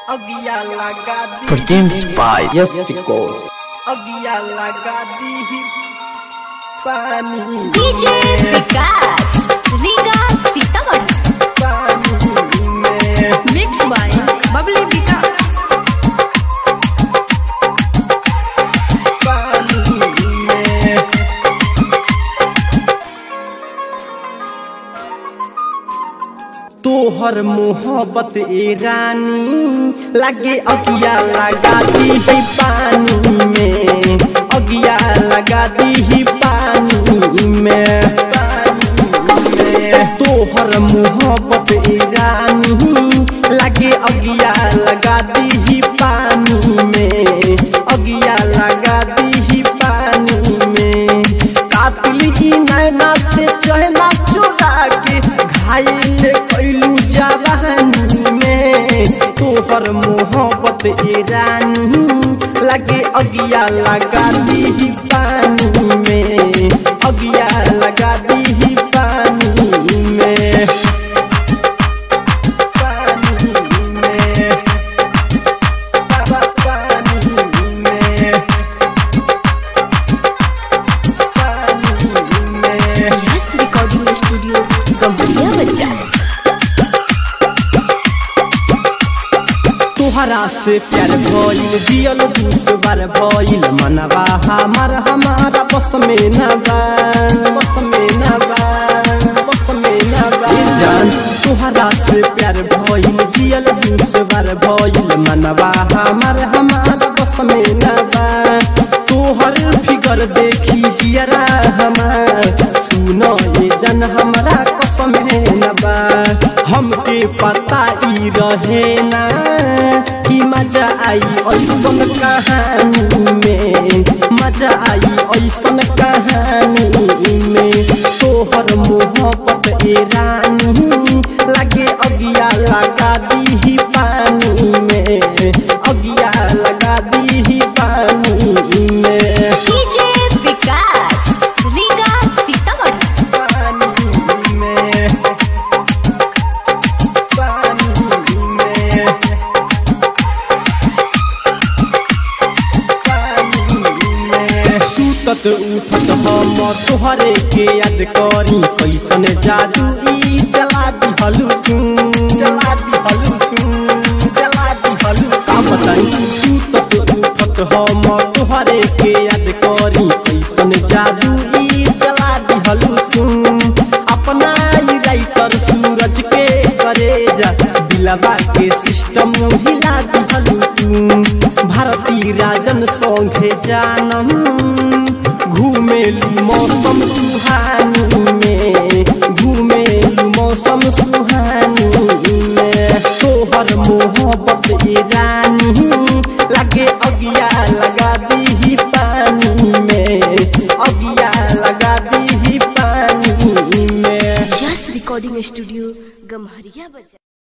अगिया लगा दी Produced by Yes Records. अगिया लगा दी पानी डीजे विकास रीगा सीतामढ़ी पानी में मिक्स बाय बबली विकास पानी में तोहर मोहब्बत ए रानी लगे अगिया लगा दी पानी में अगिया लगा दी पानी में तोहर मोहब्बत ए रानी लगे अगिया लगा दी पानी में अगिया लगा दी पानी में कातिल की नैना से चहना चुरा के घायल कैलू जवानी में तोहर मोहब्बत ए रानी लगे अगिया लगा दी पानी में अगिया लगा दी पानी में पानी में पानी में यस रिकॉर्डिंग स्टूडियो गम्हरिया बच्चा तोहरा से प्यार भइल जियल दूसबार भइल मनवा हमारा बस में न बा बस में न बा बस में न बा जान तोहरा से प्यार भइल जियल दूसबार भइल मनवा हमारा बस में न बा तोहर फिगर देखी जियरा हमार सुनो ये जन हमरा कसम है न बा हमके पता ई रहे ना कि मजा आई ऐसन कहानी में मजा आई ऐसन कहानी में तोहर मोहब्बत ए रानी लगे अगिया लगा दी पानी में अगिया लगा दी पानी में डीजे विकास रीगा सीतामढ़ी पानी में पानी में सुतत उठत हम तोहरे के याद करी कैसन जादू ई चला दिहलू तू चला दिहलू तू चला दिहलू का बताई सुतत उठत हम तोहरे के याद करी कैसन जादू ई चला दिहलू तू अपना राइटर सूरज के करे जा दिलवा के सिस्टम हिला दिहलू तू भारती राजन संगे जानम घूमेलू मौसम सुहानी में घूमेलू मौसम सुहानी में तोहर मोहब्बत ए रानी लगे अगिया लगा दी पानी में अगिया लगा दी पानी में यस रिकॉर्डिंग स्टूडियो गम्हरिया बच्चा।